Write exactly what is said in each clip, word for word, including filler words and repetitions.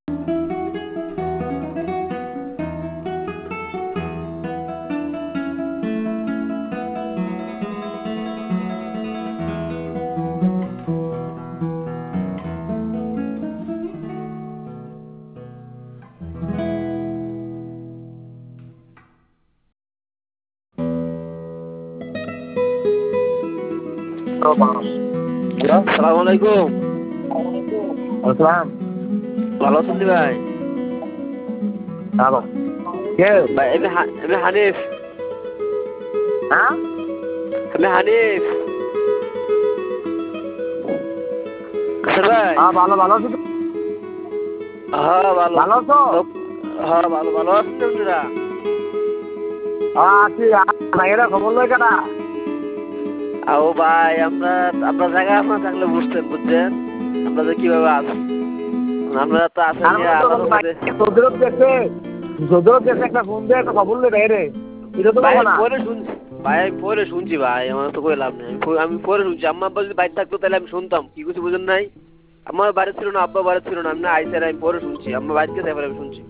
আসসালামু আলাইকুম। আসসালাম। ভালো আছেন ভাই? হ্যাঁ কে ভাই আমি আমি হানিফ। হ্যাঁ আমি হানিফ। আচ্ছা ভাই। হ্যাঁ ভালো ভালো আছো? হ্যাঁ ভালো। ভালো আছো? হ্যাঁ ভালো ভালো আছেন আপনারা? হ্যাঁ আছি। এরা খবর লয় কেনা? আও ভাই আমরা আপনার জায়গা আপনার থাকলে বুঝতেন, বুঝছেন আমরা যে কিভাবে আছি। আমরা তো আসেন সৌদিরত দেখছে সৌদিরত দেখছে একটা ফোন দিয়ে একটা খবর লই রে। এটা তো ভাই বলবো না। পরে শুনছি ভাই, আমি পরে শুনছি ভাই, আমার তো কই লাভ নেই। আমি পরে শুনছি। আম্মা আব্বা যদি বাইরে থাকতো তাহলে আমি শুনতাম, কি কিছু বুঝেন নাই। আমার বাড়ি ছিল না, আব্বা বাড়ি ছিল না, আমি আইসে আমি পরে শুনছি। আম্মা বাড়িতে গেছে এবার আমি শুনছি,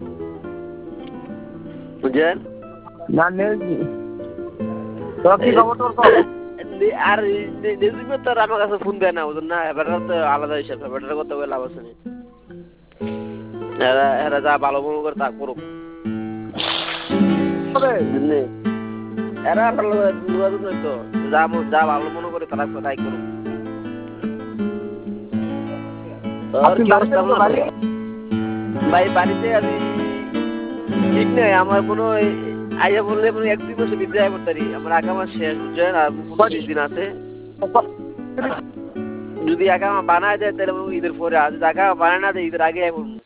বুঝছেন। না নেই তো কি খবর তোর কো? আর নেজিমে তো আমার কাছে ফোন দেয় না, বুঝুন না। এবার তো আলাদা হিসাব, এবার কথা বলে লাভ আছে না। এরা এরা যা ভালো মনে করে তা করুক। এরা তো যা যা ভালো মনে করে তারা তাই করুক। ভাই বাড়িতে আমি ঠিক নেই। আমার কোনো আইয়া বললে এক দুই মাসে বিদ্যা আয় করতে পারি। আমার আগামা শেষ, বুঝছেন, আর পঁচিশ দিন আছে। যদি আগামা বানায় দেয় তাহলে ঈদের পরে, আর যদি আগামা বানায় না দেয় ঈদের আগে আয় করবো।